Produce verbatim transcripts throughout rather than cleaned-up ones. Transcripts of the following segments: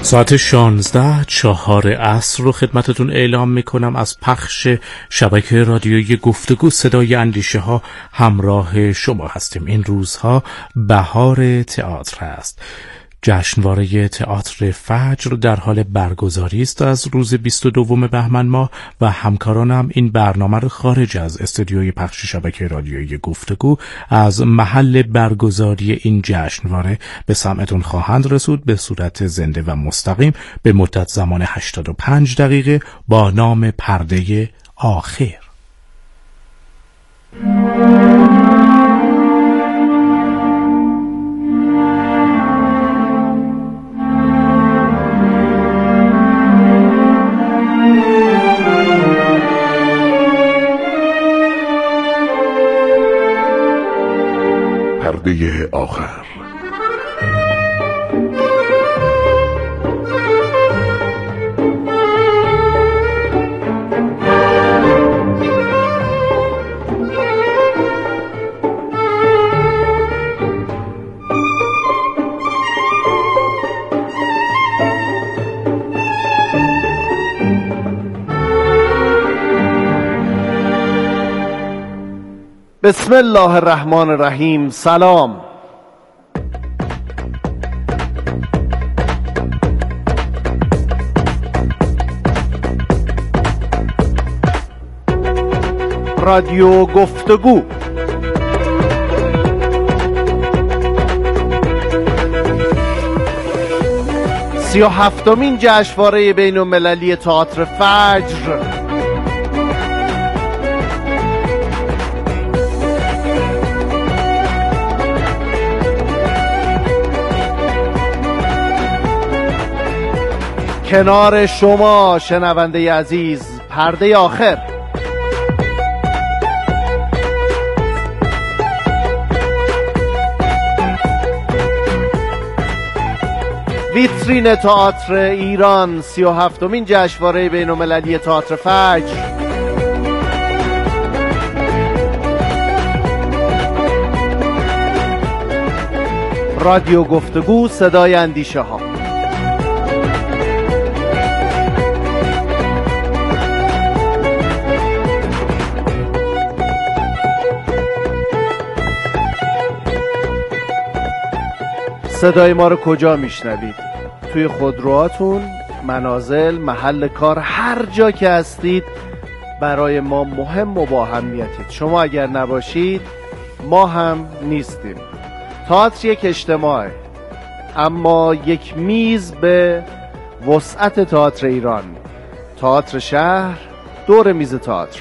ساعت شانزده چهار عصر رو خدمتتون اعلام میکنم. از پخش شبکه رادیویی گفتگو صدای اندیشه ها همراه شما هستیم. این روزها بهار تئاتر هست. جشنواره تئاتر فجر در حال برگزاری است از روز بیست و دوم بهمن ماه و همکارانم این برنامه رو خارج از استودیوی پخش شبکه رادیویی گفتگو از محل برگزاری این جشنواره به سمعتون خواهند رسود به صورت زنده و مستقیم به مدت زمان هشتاد و پنج دقیقه با نام پرده آخر. پرده آخر. بسم الله الرحمن الرحیم. سلام. رادیو گفتگو سی و هفتمین جشنواره بین المللی تئاتر فجر کنار شما شنونده عزیز. پرده آخر. ویترین تئاتر ایران، سی و هفتمین جشنواره بین المللی تئاتر فجر. رادیو گفتگو صدای اندیشه ها. صدای ما رو کجا میشنوید؟ توی خودروهاتون، منازل، محل کار، هر جا که هستید برای ما مهم و با اهمیتید. شما اگر نباشید ما هم نیستیم. تئاتر یک اجتماعه، اما یک میز به وسعت تئاتر ایران. تئاتر شهر، دور میز تئاتر.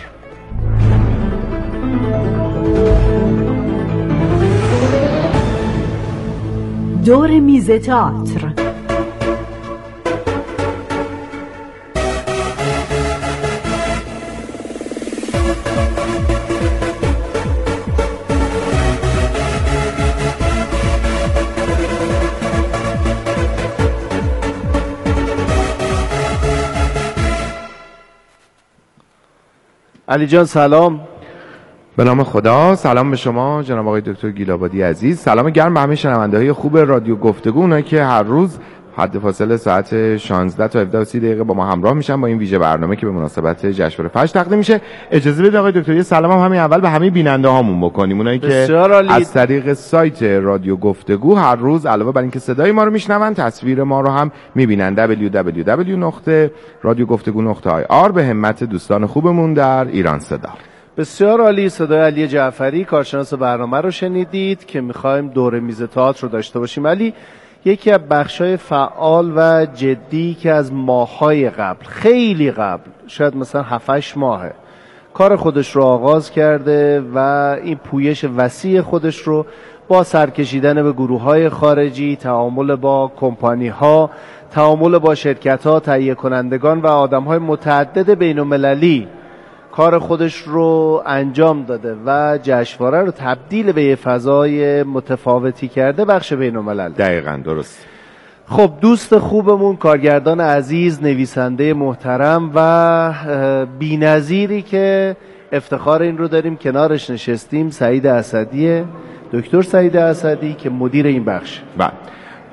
دور میز تئاتر. علی جان سلام. به نام خدا. سلام به شما جناب آقای دکتر گیلابادی عزیز. سلام گرم به همه شنونده‌های خوب رادیو گفتگو، اونایی که هر روز حد فاصله ساعت شانزده تا هفده و سی دقیقه با ما همراه میشن با این ویژه برنامه که به مناسبت جشنواره فجر تقدیم میشه. اجازه بدید آقای دکتر یه سلام هم همین اول به همه بیننده هامون بکنیم، اونایی که از طریق سایت رادیو گفتگو هر روز علاوه بر اینکه صدای ما رو میشنون تصویر ما رو هم میبینن. دبلیو دبلیو دبلیو نقطه رادیو گفتگو نقطه آی آر به همت دوستان خوبمون در ایران صدا. بسیار عالی. صدای علی جعفری کارشناس برنامه رو شنیدید که میخوایم دور میز تئاتر رو داشته باشیم. علی یکی از بخشای فعال و جدی که از ماه‌های قبل، خیلی قبل، شاید مثلا هفت هشت ماهه کار خودش رو آغاز کرده و این پویش وسیع خودش رو با سرکشیدن به گروه‌های خارجی، تعامل با کمپانی‌ها، تعامل با شرکت‌ها، تهیه کنندگان و آدم‌های متعدد بین‌المللی کار خودش رو انجام داده و جشنواره رو تبدیل به یه فضای متفاوتی کرده، بخش بین‌الملل. دقیقاً درست. خب دوست خوبمون، کارگردان عزیز، نویسنده محترم و بی‌نظیری که افتخار این رو داریم کنارش نشستیم، سعید اسدی، دکتر سعید اسدی که مدیر این بخش. بله.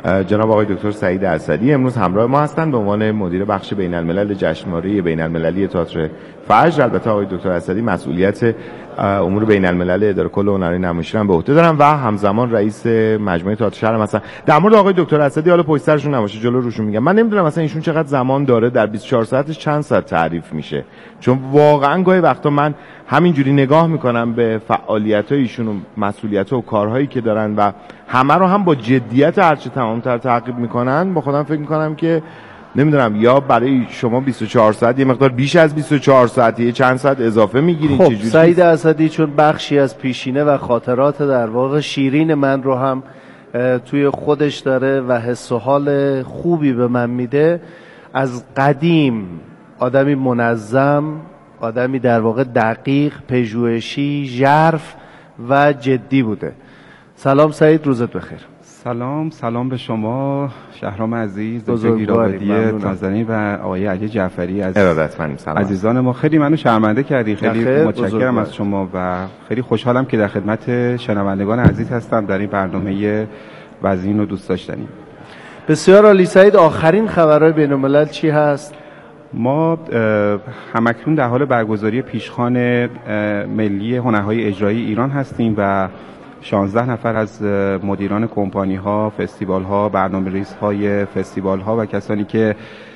جناب آقای دکتر سعید اسدی امروز همراه ما هستند به عنوان مدیر بخش بین الملل جشنواره بین المللی تئاتر فجر. البته آقای دکتر اسدی مسئولیت امور بین الملل اداره کل هنری نمایشی رو به عهده دارن و همزمان رئیس مجموعه تئاتر شهر مثلا. در مورد آقای دکتر اسدی حالا پشت سرشون نباشه جلو روشون میگم، من نمیدونم مثلا ایشون چقدر زمان داره، در بیست و چهار ساعتش چند ساعت تعریف میشه، چون واقعا گاهی وقتا من همینجوری نگاه میکنم به فعالیت‌های ایشون و مسئولیت‌ها و کارهایی که دارن و همه رو هم با جدیت هرچه تمام‌تر تعقیب میکنن، با خودم فکر میکنم که نمیدونم یا برای شما بیست و چهار ساعت یه مقدار بیش از بیست و چهار ساعتی چند ساعت اضافه میگیرین. خب چجوری؟ سعید اسدی چون بخشی از پیشینه و خاطرات در واقع شیرین من رو هم توی خودش داره و حس و حال خوبی به من میده، از قدیم آدمی منظم، آدمی در واقع دقیق، پژوهشی، ژرف و جدی بوده. سلام سعید، روزت بخیر. سلام سلام به شما شهرام عزیز، دکتر گیلابادی نازنین و آقای علی جعفری از عزیزان ما. خیلی منو شرمنده کردی، خیلی متشکرم از شما و خیلی خوشحالم که در خدمت شنوندگان عزیز هستم در این برنامه وزین و دوست داشتنی. بسیار عالی. سعید، آخرین خبرهای بین الملل چی هست؟ ما همکنون در حال برگزاری پیشخوان ملی هنرهای اجرایی ایران هستیم و شانزده نفر از مدیران کمپانی ها، فستیوال ها، برنامه‌ریز های فستیوال ها و کسانی که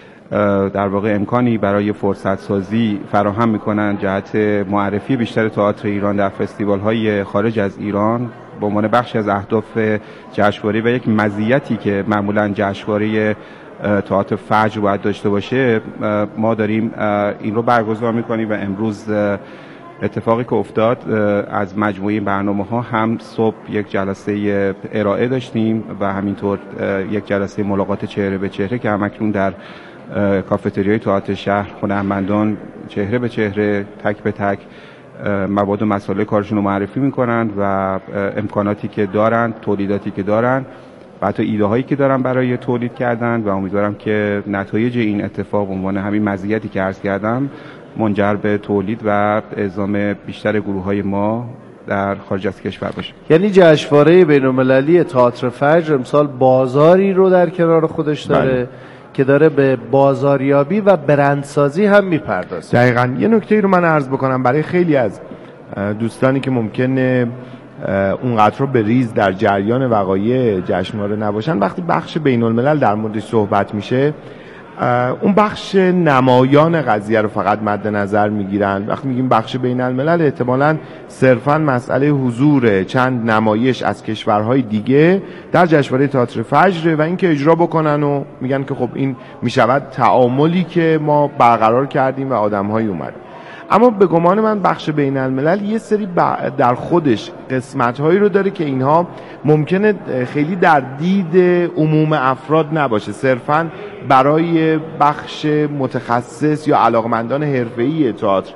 در واقع امکانی برای فرصت سازی فراهم میکنن جهت معرفی بیشتر تئاتر ایران در فستیوال های خارج از ایران به عنوان بخشی از اهداف جشنواره و یک مزیتی که معمولا جشنواره تئاتر فجر باید داشته باشه، ما داریم این رو برگزار میکنیم و امروز اتفاقی که افتاد از مجموعه برنامه ها هم صبح یک جلسه ارائه داشتیم و همینطور یک جلسه ملاقات چهره به چهره که همکنون در کافتریای تئاتر شهر هنرمندان چهره به چهره تک به تک مواد و مسائل کارشون رو معرفی میکنند و امکاناتی که دارند، تولیداتی که دارند و حتی ایده هایی که دارن برای تولید کردن و امیدوارم که نتایج این اتفاق به عنوان همین مزیتی که عرض کردم منجر به تولید و اعزام بیشتر گروه های ما در خارج از کشور باشه. یعنی جشنواره بین‌المللی تئاتر فجر امسال بازاری رو در کنار خودش داره بله. که داره به بازاریابی و برندسازی هم میپردازه. دقیقاً. یه نکته رو من عرض بکنم برای خیلی از دوستانی که ممکنه اونقدر رو به ریز در جریان وقایع جشنواره نباشن، وقتی بخش بین الملل در موردش صحبت میشه اون بخش نمایان قضیه رو فقط مد نظر میگیرن. وقتی میگیم بخش بین الملل احتمالاً صرفاً مسئله حضور چند نمایش از کشورهای دیگه در جشنواره تئاتر فجر و اینکه اجرا بکنن و میگن که خب این میشود تعاملی که ما برقرار کردیم و آدم‌های اومد. اما به گمان من بخش بین الملل یه سری در خودش قسمت‌هایی رو داره که اینها ممکنه خیلی در دید عموم افراد نباشه، صرفاً برای بخش متخصص یا علاقمندان حرفه‌ای تئاتر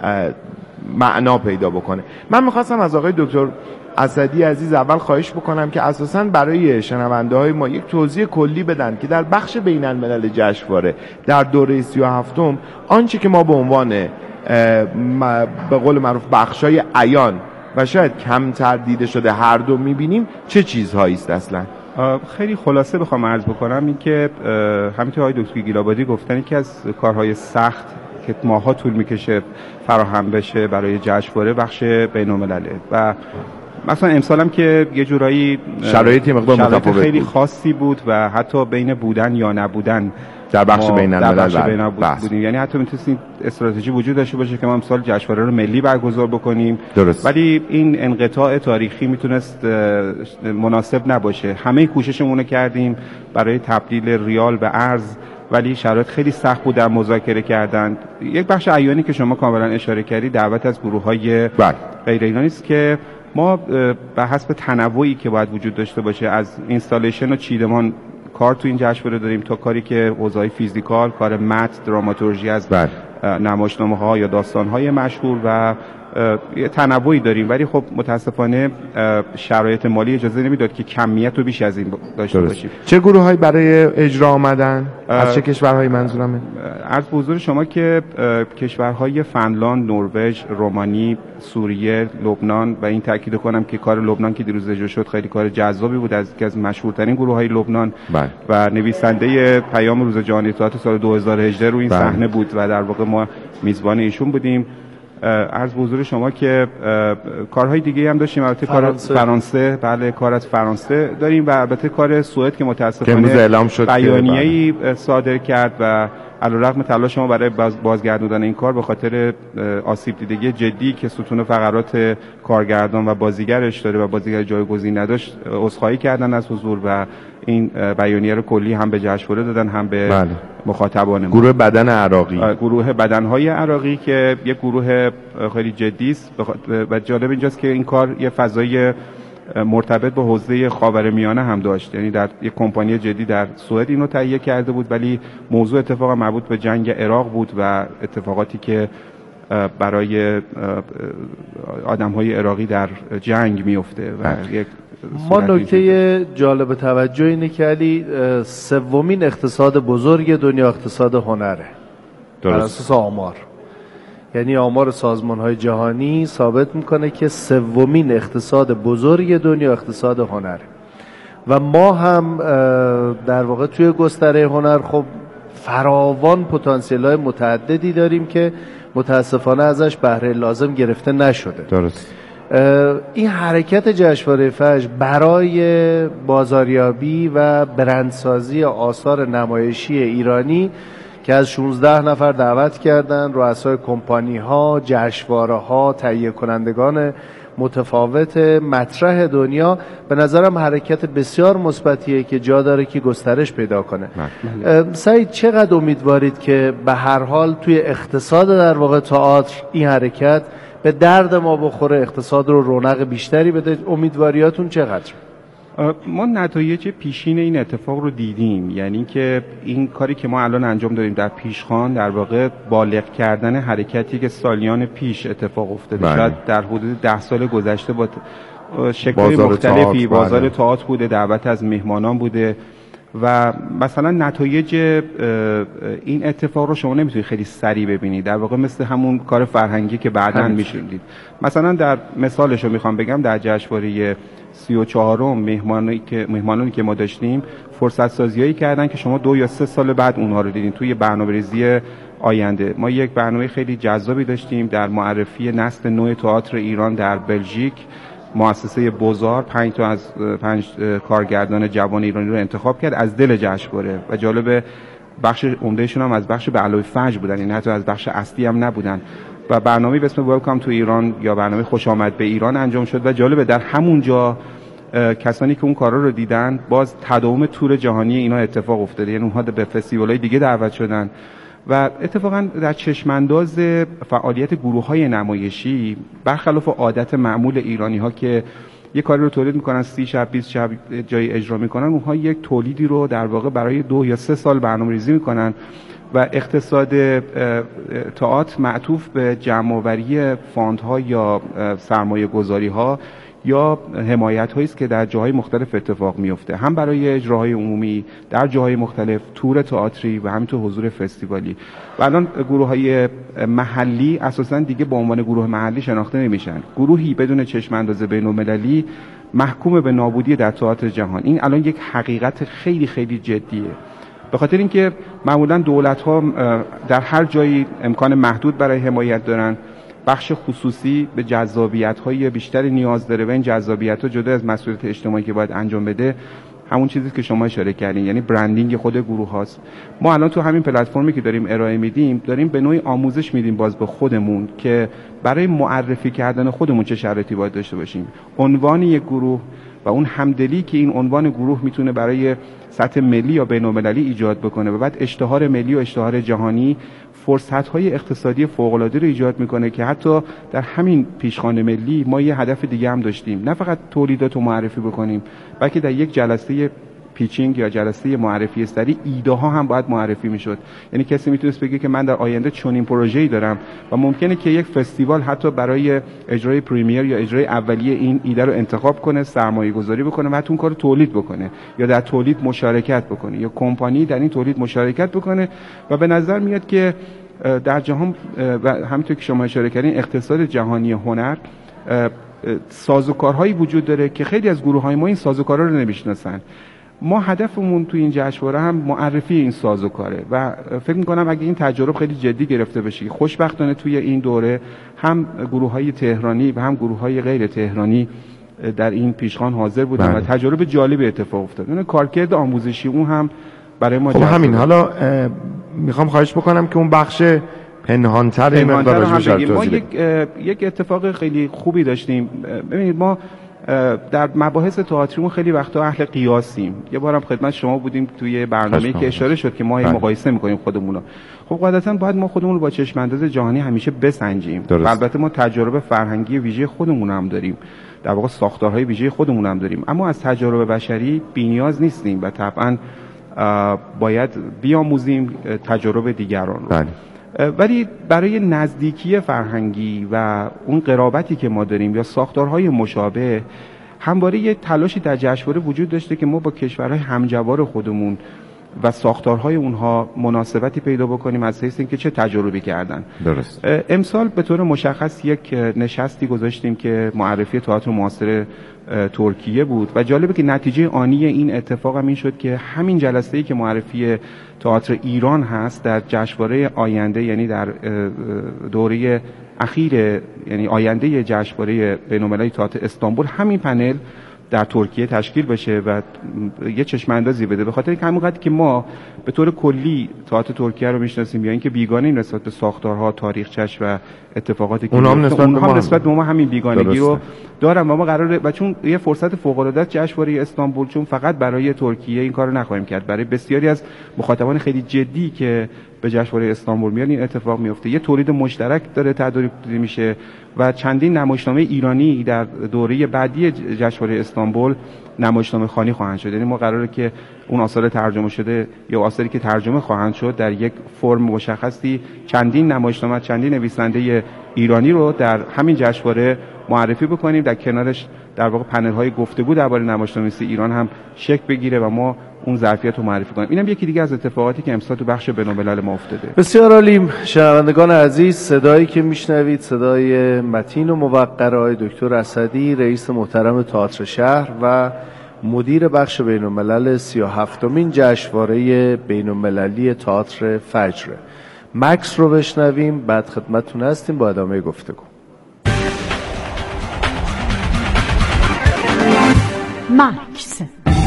معنا پیدا بکنه. من می‌خواستم از آقای دکتر اسدی عزیز اول خواهش بکنم که اساساً برای شنونده‌های ما یک توضیح کلی بدن که در بخش بین الملل جشنواره در دوره سی و هفتم آنچه که ما به عنوان به قول معروف بخشای عیان و شاید کمتر دیده شده هر دو میبینیم چه چیزهایی است اصلا؟ خیلی خلاصه بخوام عرض بکنم این که همینطور آقای دکتر گیلابادی گفتن که از کارهای سخت که ماها طول میکشه فراهم بشه برای جشنواره بخش بین‌المللی و مثلا امسال هم که یه جورایی شرایطی مقدار متفاوت خیلی خاصی بود و حتی بین بودن یا نبودن در بخش بین الملل بودیم، یعنی حتی میتونستیم استراتژی وجود داشته باشه که ما امسال جشنواره رو ملی برگزار بکنیم درست. ولی این انقطاع تاریخی میتونست مناسب نباشه. همه کوششمون رو کردیم برای تبدیل ریال به ارز ولی شرایط خیلی سخت بود در مذاکره کردن. یک بخش عیانی که شما کاملا اشاره کردی دعوت از گروه‌های غیر ایرانی است که ما به حسب تنوعی که باید وجود داشته باشه از اینستالیشن و چیدمان کار تو این جشنواره داریم تا کاری که حوزه‌های فیزیکال، کار متن، دراماتورژی از نمایشنامه‌ها یا داستان‌های مشهور و یه تنوعی داریم، ولی خب متاسفانه شرایط مالی اجازه نمیداد که کمیت رو بیش از این داشته درست. باشیم. چه گروه‌هایی برای اجرا آمدن؟ از چه کشورهایی منظورمه؟ عرض به حضور شما که کشورهای فنلاند، نروژ، رومانی، سوریه، لبنان و این تاکید کنم که کار لبنان که دیروز اجرا شد خیلی کار جذابی بود، از یکی از مشهورترین گروه‌های لبنان بله. و نویسنده پیام روز جهانی تئاتر سال دو هزار و هجده رو این بله. صحنه بود و در واقع ما میزبان ایشون بودیم. عرض به حضور شما که کارهای دیگه هم داشتیم، البته کار فرانسه بله کار از فرانسه داریم و البته کار سوئد که متاسفانه بیانیه‌ای صادر کرد و علیرغم تلاش ما برای بازگردوندن این کار به خاطر آسیب دیدگی جدی که ستون فقرات کارگردان و بازیگرش داره و بازیگر جایگزین نداشت عذرخواهی کردن از حضور و این بیانیه رو کلی هم به جشنواره دادن هم به بله. مخاطبان ما. گروه بدن عراقی گروه بدنهای عراقی که یک گروه خیلی جدی است و جالب اینجاست که این کار یه فضای مرتبط با حوزه خاورمیانه هم داشت، یعنی در یک کمپانی جدی در سوئد اینو تهیه کرده بود، ولی موضوع اتفاق مربوط به جنگ عراق بود و اتفاقاتی که برای آدم‌های عراقی در جنگ میفته و یک ما نکته جالب توجه اینه که علی سومین اقتصاد بزرگ دنیا اقتصاد هنره بر اساس آمار، یعنی آمار سازمان‌های جهانی ثابت میکنه که سومین اقتصاد بزرگ دنیا اقتصاد هنره و ما هم در واقع توی گستره هنر خب فراوان پتانسیل‌های متعددی داریم که متاسفانه ازش بهره لازم گرفته نشده. درست. این حرکت جشنواره فجر برای بازاریابی و برندسازی آثار نمایشی ایرانی که از شانزده نفر دعوت کردن، رؤسای کمپانی ها، جشنواره ها، تهیه کنندگان متفاوت مطرح دنیا، به نظرم حرکت بسیار مثبتیه که جا داره که گسترش پیدا کنه. سعید چقدر امیدوارید که به هر حال توی اقتصاد در واقع تئاتر این حرکت به درد ما بخوره، اقتصاد رو رونق بیشتری بده؟ امیدواریاتون چقدر؟ ما نتایج پیشین این اتفاق رو دیدیم، یعنی که این کاری که ما الان انجام دادیم در پیشخوان در واقع بالغ کردن حرکتی که سالیان پیش اتفاق افتاده. شاید در حدود ده سال گذشته با شکل‌های مختلفی بازار تئاتر بوده، دعوت از مهمانان بوده و مثلا نتایج این اتفاق رو شما نمیتونید خیلی سریع ببینید، در واقع مثل همون کار فرهنگی که بعداً میشوندید. مثلا در مثالش رو میخوام بگم، در جشنواره سی و چهارم مهمانی که مهمانانی که ما داشتیم فرصت سازیایی کردن که شما دو یا سه سال بعد اونها رو دیدین توی برنامه‌ریزی آینده. ما یک برنامه خیلی جذابی داشتیم در معرفی نسل نو تئاتر ایران در بلژیک. مؤسسه بوزار پنج تا از پنج کارگردان جوان ایرانی رو انتخاب کرد از دل جشنواره و جالب بخش عمدهشون هم از بخش به علاوه فجر بودن، این حتی از بخش اصلی هم نبودن و برنامه به اسم ویلکام تو ایران یا برنامه خوش آمد به ایران انجام شد و جالبه در همونجا کسانی که اون کارا رو دیدن باز تداوم تور جهانی اینا اتفاق افتاده، یعنی اونها به فستیوال‌های دیگه دعوت شدن و اتفاقا در چشمانداز فعالیت گروه‌های نمایشی برخلاف عادت معمول ایرانی‌ها که یک کاری رو تولید میکنن سی شب بیست شب جای اجرا میکنن، اونها یک تولیدی رو در واقع برای دو یا سه سال برنامه‌ریزی میکنن و اقتصاد تئاتر معطوف به جمع‌آوری فاندها یا سرمایه گذاری‌ها یا حمایت هایی است که در جاهای مختلف اتفاق میفته، هم برای اجراهای عمومی در جاهای مختلف، تور تئاتری و همینطور حضور فستیوالی. و الان گروه های محلی اساسا دیگه به عنوان گروه محلی شناخته نمیشن. گروهی بدون چشم انداز بین‌المللی محکوم به نابودی در تئاتر جهان. این الان یک حقیقت خیلی خیلی جدیه، به خاطر اینکه معمولا دولت ها در هر جایی امکان محدود برای حمایت دارن، بخش خصوصی به جذابیت‌های بیشتری نیاز داره و این جذابیت‌ها جدا از مسئولیت اجتماعی که باید انجام بده همون چیزی که شما اشاره کردین، یعنی برندینگ خود گروه هاست. ما الان تو همین پلتفرمی که داریم ارائه میدیم داریم به نوعی آموزش میدیم باز به خودمون که برای معرفی کردن خودمون چه شرایطی باید داشته باشیم. عنوان یک گروه و اون همدلی که این عنوان گروه میتونه برای سطح ملی یا بین‌المللی ایجاد بکنه و بعد اشتهار ملی و اشتهار جهانی فرصت‌های اقتصادی فوق‌العاده رو ایجاد میکنه که حتی در همین پیشخوان ملی ما یه هدف دیگه هم داشتیم، نه فقط تولیدات رو معرفی بکنیم بلکه در یک جلسه پیچینگ یا جلسه معرفی سری ایده ها هم باید معرفی میشد. یعنی کسی میتونست بگه که من در آینده چنین پروژه‌ای دارم و ممکنه که یک فستیوال حتی برای اجرای پریمیر یا اجرای اولیه این ایده رو انتخاب کنه، سرمایه گذاری بکنه و حتی اون کارو تولید بکنه یا در تولید مشارکت بکنه یا کمپانی در این تولید مشارکت بکنه. و به نظر میاد که در جهان و همونطور که شما اشاره کردین اقتصاد جهانی هنر سازوکارهایی وجود داره که خیلی از گروه‌های ما این سازوکارها رو نمیشناسن. ما هدفمون تو این جشنواره هم معرفی این سازوکاره و فکر می‌کنم اگه این تجربه خیلی جدی گرفته بشه، خوشبختانه توی این دوره هم گروه‌های تهرانی و هم گروه‌های غیر تهرانی در این پیشخوان حاضر بودن و تجربه جالب اتفاق افتاد. اون کارکرد آموزشی اون هم برای ما خب همین. حالا میخوام خواهش بکنم که اون بخش پنهان‌تر این مقدار هم بگیم. ما یک یک اتفاق خیلی خوبی داشتیم. ببینید ما در مباحث تئاتریمون خیلی وقتا اهل قیاسیم. یه بارم خدمت شما بودیم توی برنامه‌ای که اشاره شد که ما مقایسه می‌کنیم خودمون رو. خب قاعدتاً باید ما خودمون رو با چشم انداز جهانی همیشه بسنجیم. البته ما تجربه فرهنگی ویژه خودمون هم داریم. در واقع ساختارهای ویژه خودمون هم داریم. اما از تجربه بشری بی‌نیاز نیستیم و طبعاً باید بیاموزیم تجربه دیگران رو. بله. ولی برای نزدیکی فرهنگی و اون قرابتی که ما داریم یا ساختارهای مشابه همواره یه تلاشی در جشنواره وجود داشته که ما با کشورهای همجوار خودمون و ساختارهای اونها مناسبتی پیدا بکنیم از حیث اینکه چه تجربی کردن. درست. امسال به طور مشخص یک نشستی گذاشتیم که معرفی تئاتر معاصر ترکیه بود و جالبه که نتیجه آنی این اتفاق هم این شد که همین جلسه‌ای که معرفی تئاتر ایران هست در جشنواره آینده، یعنی در دوره اخیر یعنی آینده جشنواره بین‌المللی تئاتر استانبول، همین پنل در ترکیه تشکیل بشه و یه چشم اندازی بده. به خاطر اینکه همون قدری که ما به طور کلی تئاتر ترکیه رو میشناسیم یا اینکه بیگانه این نسبت به ساختارها، تاریخچش و اتفاقاتی که اونها نسبت, اونها هم نسبت به ما همین بیگانگی درسته. رو دارن و ما قراره و چون یه فرصت فوق العاده است جشنواره استانبول، چون فقط برای ترکیه این کارو نخواهیم کرد، برای بسیاری از مخاطبان خیلی جدی که به جشنواره استانبول میان این اتفاق میفته. یه تولید مشترک داره تدارک میشه و چندین نمایشنامه ایرانی در دوره بعدی جشنواره استانبول نمایشنامه خوانی خواهند شد. یعنی ما قراره که اون آثار ترجمه شده یا آثاری که ترجمه خواهند شد در یک فرم مشخصی چندین نمایشنامه، چندین نویسنده ایرانی رو در همین جشنواره معرفی بکنیم. در کنارش در واقع پنل‌های گفتگو درباره نمایشنامه‌نویسی ایران هم شکل بگیره و ما اون ظرفیت رو معرفی کنیم. اینم یکی دیگه از اتفاقاتی که امسال تو بخش بین‌الملل ما افتاده. بسیار عالی. شنوندگان عزیز، صدایی که میشنوید صدای متین و موقر آقای دکتر اسدی، رئیس محترم تئاتر شهر و مدیر بخش بین‌الملل سی و هفتمین جشنواره بین‌المللی تئاتر فجر. مکس رو بشنویم، بعد خدمتتون هستیم با ادامه گفتگو. مکس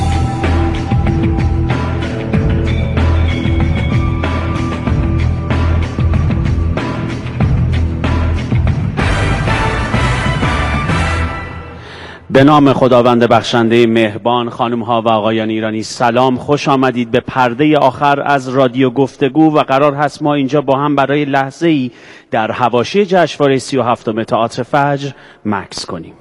به نام خداوند بخشنده مهربان، خانم ها و آقایان ایرانی، سلام، خوش آمدید به پرده آخر از رادیو گفتگو و قرار هست ما اینجا با هم برای لحظه ای در حواشی جشنواره سی و هفتم تئاتر فجر مکس کنیم.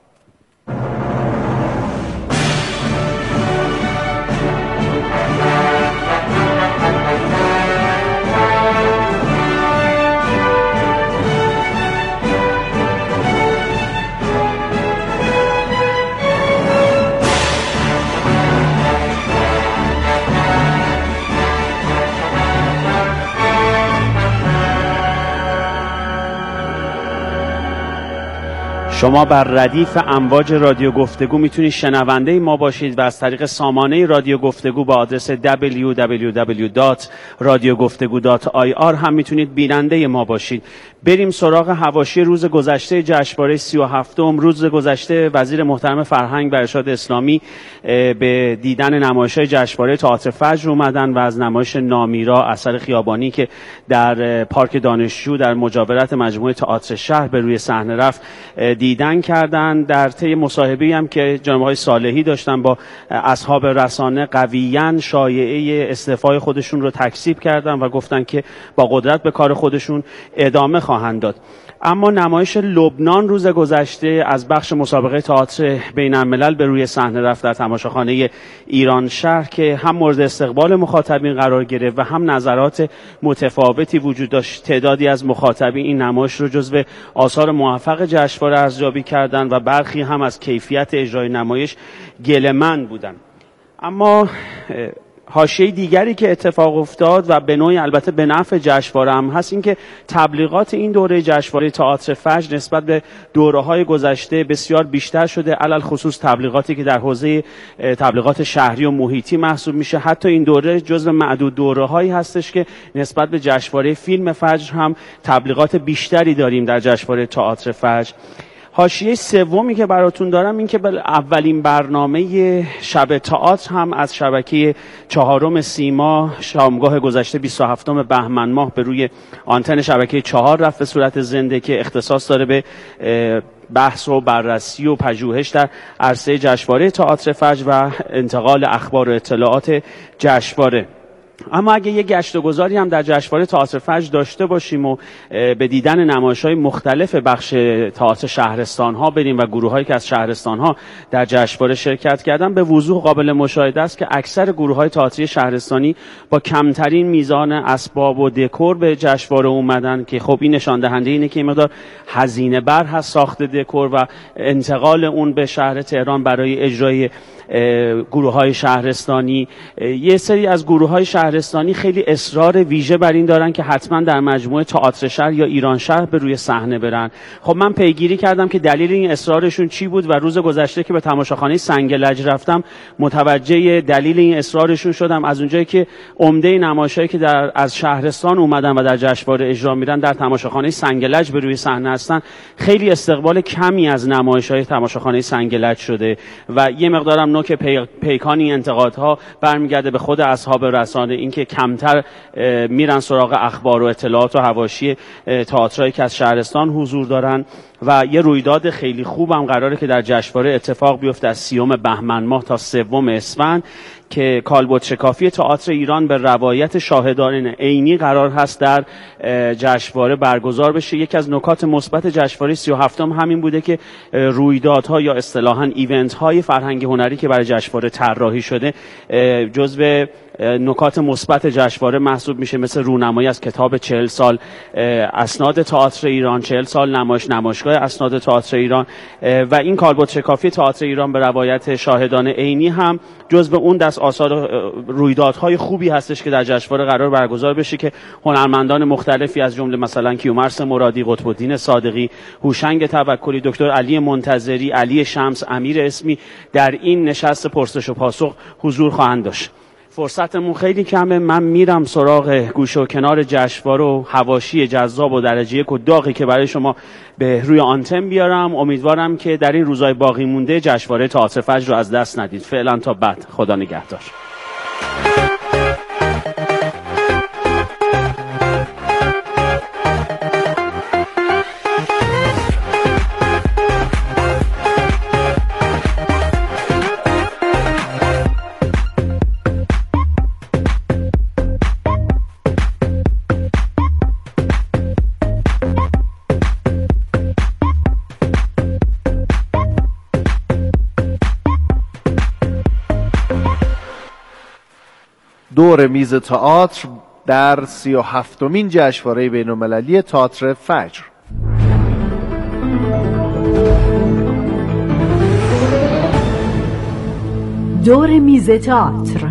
شما بر ردیف امواج رادیو گفتگو میتونید شنونده ما باشید و از طریق سامانه رادیو گفتگو با آدرس دبلیو دبلیو دبلیو دات رادیو گفتگو دات آی آر هم میتونید بیننده ما باشید. بریم سراغ حواشی روز گذشته جشنواره سی و هفتم. روز گذشته وزیر محترم فرهنگ و ارشاد اسلامی به دیدن نمایش‌های جشنواره تئاتر فجر اومدن و از نمایش نامیرا اثر خیابانی که در پارک دانشجو در مجاورت مجموعه تئاتر شهر به روی صحنه رفت دیدن دیدن کردن. در طی مصاحبه‌ای هم که جناب آقای صالحی داشتن با اصحاب رسانه قویاً شایعه استعفای خودشون رو تکذیب کردن و گفتن که با قدرت به کار خودشون ادامه خواهند داد. اما نمایش لبنان روز گذشته از بخش مسابقه تئاتر بین الملل به روی صحنه رفت در تماشاخانه ایران شهر که هم مورد استقبال مخاطبین قرار گرفت و هم نظرات متفاوتی وجود داشت. تعدادی از مخاطبین این نمایش رو جزو آثار موفق جشنواره ارزیابی کردند و برخی هم از کیفیت اجرای نمایش گله‌مند بودند. اما حاشیه دیگری که اتفاق افتاد و به نوعی البته به نفع جشنواره هم هست این که تبلیغات این دوره جشنواره تئاتر فجر نسبت به دوره‌های گذشته بسیار بیشتر شده، علل خصوص تبلیغاتی که در حوزه تبلیغات شهری و محیطی محسوب میشه. حتی این دوره جزو معدود دوره‌هایی هستش که نسبت به جشنواره فیلم فجر هم تبلیغات بیشتری داریم در جشنواره تئاتر فجر. حاشیه سومی که براتون دارم این که اولین برنامه شب تئاتر هم از شبکه چهارم سیما شامگاه گذشته بیست و هفتم بهمن ماه به روی آنتن شبکه چهار رفت به صورت زنده که اختصاص داره به بحث و بررسی و پژوهش در عرصه جشنواره تئاتر فجر و انتقال اخبار و اطلاعات جشنواره. اما اگه یه گشت و گذاری هم در جشنواره تئاتر فجر داشته باشیم و به دیدن نمایش‌های مختلف بخش تئاتر شهرستان‌ها بریم و گروه‌هایی که از شهرستان‌ها در جشنواره شرکت کردن، به وضوح قابل مشاهده است که اکثر گروه‌های تئاتری شهرستانی با کمترین میزان اسباب و دکور به جشنواره اومدن که خب این نشان دهنده اینه که این مقدار هزینه بر هست ساخت دکور و انتقال اون به شهر تهران برای اجرای گروه‌های شهرستانی. یه سری از گروه‌های شهرستانی خیلی اصرار ویژه بر این دارن که حتما در مجموعه تئاتر شهر یا ایران شهر به روی صحنه برن. خب من پیگیری کردم که دلیل این اصرارشون چی بود و روز گذشته که به تماشاخانه سنگ لج رفتم متوجه دلیل این اصرارشون شدم. از اونجایی که عمده نمایشایی که در از شهرستان اومدن و در جشنواره اجرا میرن در تماشاخانه سنگ لج به روی صحنه هستن، خیلی استقبال کمی از نمایش‌های تماشاخانه سنگ لج شده و یه مقدارم نوک پی... پیکانی انتقادها برمیگرده به خود اصحاب رسانه، اینکه کمتر میرن سراغ اخبار و اطلاعات و حواشی تئاترایی که از شهرستان حضور دارن. و یه رویداد خیلی خوبم قراره که در جشنواره اتفاق بیفته از سیوم بهمن ماه تا سوم اسفند که کالبد شکافی تئاتر ایران به روایت شاهدان عینی قرار هست در جشنواره برگزار بشه. یکی از نکات مثبت جشنواره سی و هفتم همین بوده که رویدادها یا اصطلاحاً ایونت های فرهنگی هنری که برای جشنواره طراحی شده جزو نکات مثبت جشنواره محسوب میشه، مثل رونمایی از کتاب چهل سال اسناد تئاتر ایران، چهل سال نمایش نمایشگاه اسناد تئاتر ایران و این کالبد شکافی تئاتر ایران به روایت شاهدان عینی هم جزو اون دست آثار رویدادهای خوبی هستش که در جشنواره قرار برگزار بشه که هنرمندان مختلفی از جمله مثلا کیومرث مرادی، قطب الدین صادقی، هوشنگ توکلی، دکتر علی منتظری، علی شمس، امیر اسمی در این نشست پرسش و پاسخ حضور خواهند داشت. فرصتمون خیلی کمه، من میرم سراغ گوشه و کنار جشنواره و حواشی جذاب و درجه یک و داغی که برای شما به روی آنتن بیارم. امیدوارم که در این روزهای باقی مونده جشنواره تئاتر فجر رو از دست ندید. فعلا تا بعد، خدا نگهدار. دور میز تئاتر در سی و هفتمین جشنواره بین‌المللی تئاتر فجر. دور میز تئاتر.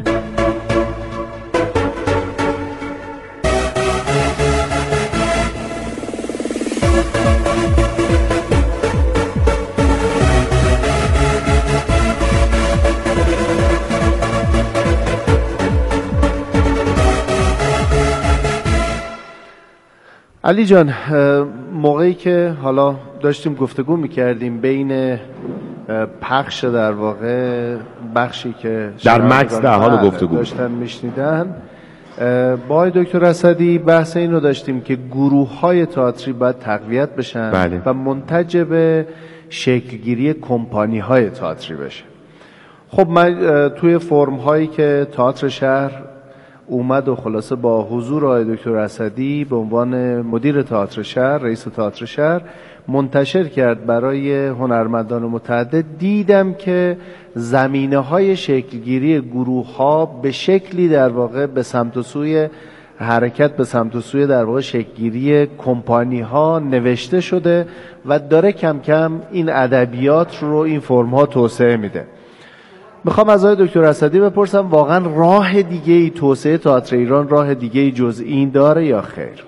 علی جان، موقعی که حالا داشتیم گفتگو میکردیم بین پخش در واقع بخشی که در مکس در حال گفتگو داشتن میشنیدن با دکتر اسدی بحث اینو داشتیم که گروه های تئاتری باید تقویت بشن بله. و منتج به شکلگیری کمپانی های تئاتری بشه. خب من توی فرم هایی که تئاتر شهر اومد و خلاصه با حضور آقای دکتر اسدی به عنوان مدیر تئاتر شهر، رئیس تئاتر شهر منتشر کرد برای هنرمندان متعدد، دیدم که زمینه های شکلگیری گروه ها به شکلی در واقع به سمت و سوی حرکت به سمت و سوی در واقع شکلگیری کمپانی ها نوشته شده و داره کم کم این ادبیات رو این فرم ها توسعه میده. میخوام از آقای دکتر اسدی بپرسم واقعا راه دیگه ای توسعه تئاتر ایران راه دیگه ای جز این داره یا خیر؟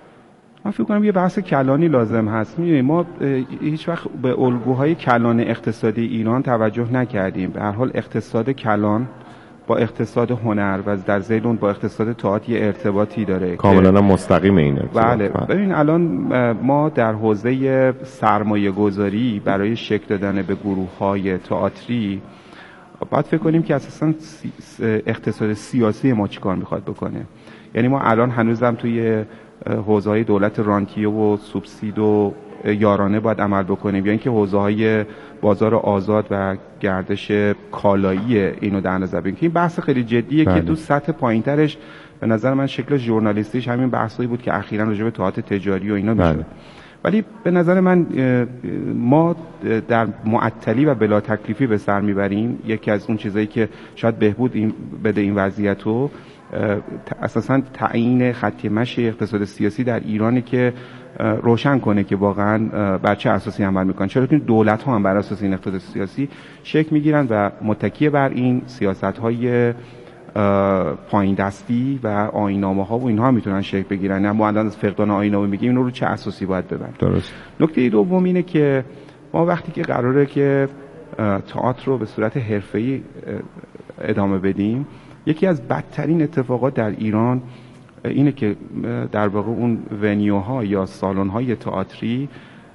من فکر کنم یه بحث کلانی لازم هست. می‌دونید ما هیچ وقت به الگوهای کلان اقتصادی ایران توجه نکردیم. به هر حال اقتصاد کلان با اقتصاد هنر و در ذیل اون با اقتصاد تئاتر یه ارتباطی داره کاملا مستقیم این ارتباط. بله. ببین الان ما در حوزه سرمایه گذاری برای شکل دادن به گروه‌های تئاتری باید فکر کنیم که اساساً اقتصاد سیاسی ما چیکار میخواد بکنه. یعنی ما الان هنوزم توی حوزه‌های دولت رانتیه و سوبسید و یارانه باید عمل بکنیم، یا اینکه حوزه‌های بازار آزاد و گردش کالایی اینو در نظر بگیریم. این بحث خیلی جدیه بله. که تو سطح پایین‌ترش به نظر من شکل ژورنالیستیش همین بحثایی بود که اخیراً راجع به تئاتر تجاری و اینا میشه. ولی به نظر من ما در معطلی و بلا تکلیفی به سر میبریم. یکی از اون چیزایی که شاید بهبود این بده این وضعیت رو اساساً تعیین خط مشی اقتصاد سیاسی در ایرانی که روشن کنه که واقعاً بر چه اساسی عمل میکنن، چرا که دولت ها هم بر اساس این اقتصاد سیاسی شکل میگیرن و متکی بر این سیاست های پایین دستی و آیین‌نامه ها و اینها میتونن شکل بگیرن. ما الان از فقدان آیین‌نامه میگیم اینو رو چه اساسی باید ببریم. درست. نکته دوم اینه که ما وقتی که قراره که تئاتر رو به صورت حرفه‌ای ادامه بدیم، یکی از بدترین اتفاقات در ایران اینه که در واقع اون ونیوها یا سالن‌های تئاتری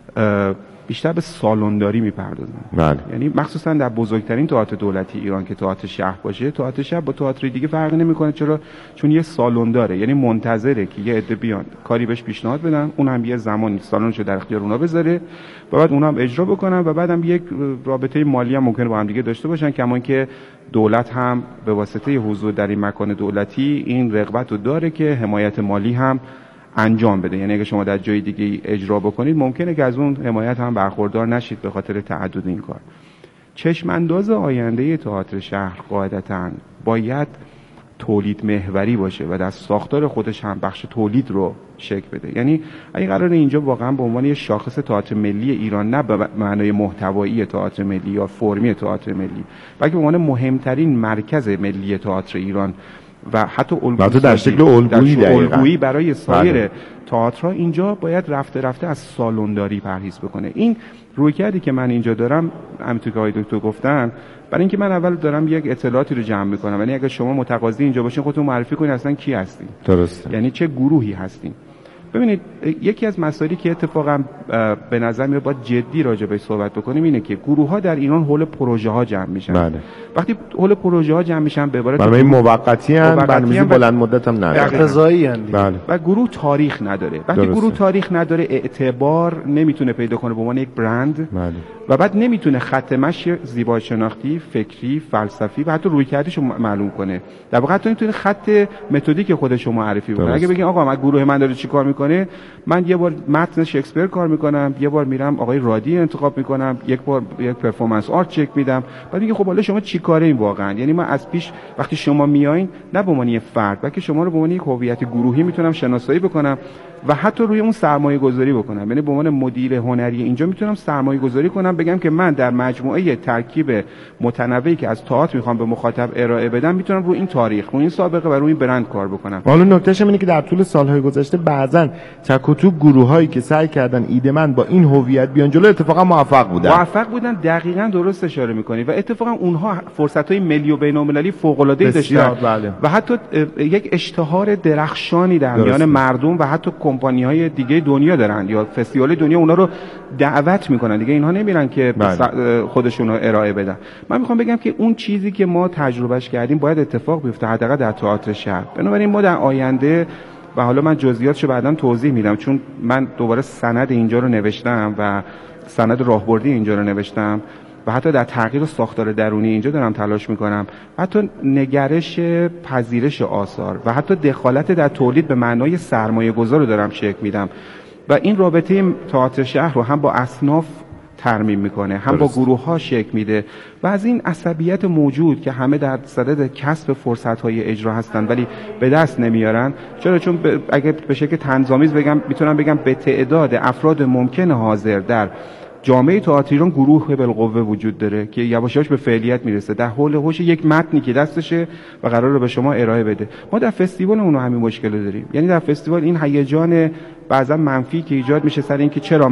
بیشتر به سالنداری میپردازن. بله. یعنی مخصوصا در بزرگترین تئاتر دولتی ایران که تئاتر شهر باشه، تئاتر شهر با تئاتر دیگه فرقی نمیکنه. چرا؟ چون یه سالن داره، یعنی منتظره که یه عده بیان کاری بهش پیشنهاد بدن، اون هم یه زمانی سالنشو در اختیار اونا بذاره و بعد اونا هم اجرا بکنن و بعدم یک رابطه مالی هم ممکنه با هم دیگه داشته باشن، کما که دولت هم به واسطه حضور در این مکان دولتی این رغبت رو داره که حمایت مالی هم انجام بده. یعنی اگه شما در جای دیگه اجرا بکنید ممکنه که از اون حمایت هم برخوردار نشید به خاطر تعدد این کار. چشم انداز آینده تئاتر شهر قاعدتاً باید تولید محوری باشه و در ساختار خودش هم بخش تولید رو شکل بده. یعنی اگه قراره اینجا واقعا به عنوان یه شاخص تئاتر ملی ایران، نه به معنای محتوایی تئاتر ملی یا فرمی تئاتر ملی، بلکه به عنوان مهمترین مرکز ملی تئاتر ایران و حتی الگویی در شکل الگویی الگویی برای سایر تئاترها، اینجا باید رفته رفته از سالنداری پرهیز بکنه. این رویکردی که من اینجا دارم، همونطور که آقای دکتر گفتن، برای اینکه من اول دارم یک اطلاعاتی رو جمع میکنم. یعنی اگه شما متقاضی اینجا باشین خودتون معرفی کنید اصلا کی هستین. درسته. یعنی چه گروهی هستین. ببینید یکی از مسائلی که اتفاقا به نظر میاد باید جدی راجع بهش صحبت بکنیم اینه که گروه ها در ایران حول پروژه ها جمع میشن. بله. وقتی حول پروژه ها جمع میشن به عبارت برای موقتی ان، برنامه‌ریزی بلند مدت هم نداره، اقتضایی ان. بله. و گروه تاریخ نداره. وقتی درسته. گروه تاریخ نداره، اعتبار نمیتونه پیدا کنه به عنوان یک برند. بله. و بعد نمیتونه خط مشی زیبایی شناختی، فکری، فلسفی و حتی رویکردیشو معلوم کنه. در واقع حتی نمیتونه خط متدیک خودش رو معرفی کنه. اگه بگین آقا من گروه من داره چیکار میکنه، من یه بار متن شکسپیر کار میکنم، یه بار میرم آقای رادی انتخاب میکنم، یک بار یک پرفورمنس آرت چک میدم، بعد میگه خب حالا شما چیکاره این واقعا؟ یعنی من از پیش وقتی شما میایین نه به عنوان فرد، بلکه شما رو به عنوان یک هویت گروهی میتونم شناسایی بکنم و حتی روی اون سرمایه گذاری بکنم. یعنی به عنوان مدیر هنری اینجا میتونم سرمایه گذاری کنم، بگم که من در مجموعه ترکیب متنوعی که از تئاتر میخوام به مخاطب ارائه بدم میتونم روی این تاریخ، روی این سابقه و روی این برند کار بکنم. حالا نکتهش اینه که در طول سالهای گذشته بعضن تک و توک گروهایی که سعی کردن ایده‌مند با این هویت بیان جلو اتفاقا موفق بودن. موفق بودن، دقیقاً درست اشاره می‌کنی و اتفاقا اونها فرصت‌های ملی و بین‌المللی فوق‌العاده‌ای داشتن. بله. و حتی یک اشتهار درخشانی در میان مردم و حتی کمپانی‌های دیگه دنیا دارن یا فستیوال دنیا اونا رو دعوت میکنن دیگه، اینها نمیرن که بله. خودشون رو ارائه بدن. من میخوام بگم که اون چیزی که ما تجربهش کردیم باید اتفاق بیفته حداقل در تئاتر شهر. بنابراین ما در آینده و حالا من جزئیاتشو بعداً توضیح میدم، چون من دوباره سند اینجا رو نوشتم و سند راهبردی اینجا رو نوشتم و حتی در تغییر ساختار درونی اینجا دارم تلاش میکنم، حتی نگرش پذیرش آثار و حتی دخالت در تولید به معنای سرمایه گذار رو دارم شکل میدم و این رابطه تئاتر شهر رو هم با اصناف ترمیم میکنه، هم با گروه ها شکل میده و از این عصبیت موجود که همه در صدد کسب فرصت های اجرا هستن ولی به دست نمیارن. چرا؟ چون ب... اگه به شکل طنزآمیز بگم میتونم بگم به تعداد افراد ممکن حاضر در جامعه تئاتر ایران گروه بالقوه وجود داره که یواش یواش به فعالیت میرسه در حول و حوش یک متنی که دستشه و قراره به شما ارائه بده. ما در فستیوال اونو همین مشکل رو داریم، یعنی در فستیوال این هیجان بعضا منفی که ایجاد میشه سر اینکه چرا